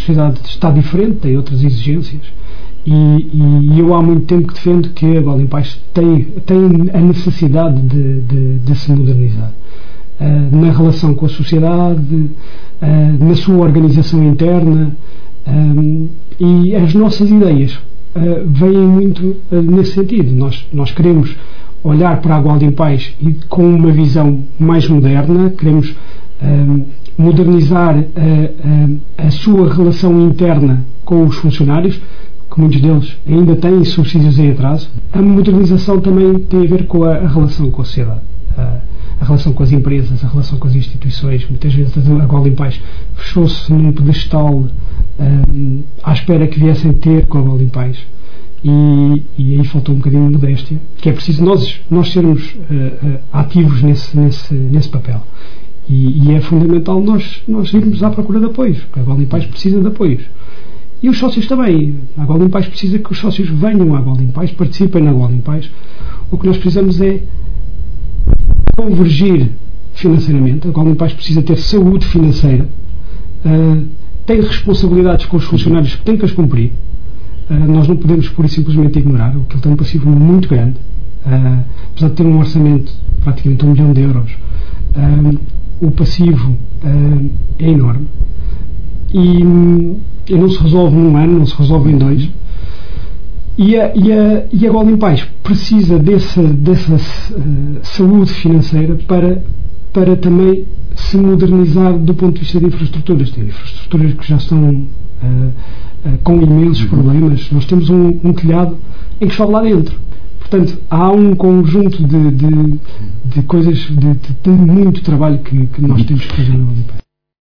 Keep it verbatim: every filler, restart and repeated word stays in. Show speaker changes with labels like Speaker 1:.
Speaker 1: sociedade está diferente, tem outras exigências, e, e eu há muito tempo que defendo que a Gola em Paz tem, tem a necessidade de, de, de se modernizar. Uh, na relação com a sociedade, uh, na sua organização interna, um, e as nossas ideias uh, vêm muito uh, nesse sentido. Nós, nós queremos olhar para a Gola em Paz e com uma visão mais moderna, queremos um, modernizar uh, a, a sua relação interna com os funcionários, que muitos deles ainda têm subsídios em atraso. A modernização também tem a ver com a, a relação com a sociedade. Uh, a relação com as empresas, a relação com as instituições. Muitas vezes a Gola em Paz fechou-se num pedestal um, à espera que viessem ter com a Gola em Paz, e, e aí faltou um bocadinho de modéstia, que é preciso nós, nós sermos uh, uh, ativos nesse, nesse, nesse papel, e, e é fundamental nós, nós irmos à procura de apoios, porque a Gola em Paz precisa de apoios, e os sócios também. A Gola em Paz precisa que os sócios venham à Gola em Paz, participem na Gola em Paz. O que nós precisamos é convergir financeiramente. A Gola em Paz precisa ter saúde financeira, uh, tem responsabilidades com os funcionários que tem que as cumprir. Uh, nós não podemos pura e simplesmente ignorar, porque ele tem um passivo muito grande, uh, apesar de ter um orçamento de praticamente um milhão de euros. Uh, o passivo uh, é enorme, e, e não se resolve num ano, não se resolve em dois. E a, e, a, e a Gola em Paz precisa dessa, dessa uh, saúde financeira para, para também se modernizar do ponto de vista de infraestruturas. Tem infraestruturas que já estão uh, uh, com imensos problemas. Nós temos um, um telhado em que chove lá dentro. Portanto, há um conjunto de, de, de coisas, de, de, de muito trabalho que, que nós temos que fazer na Gola em Paz.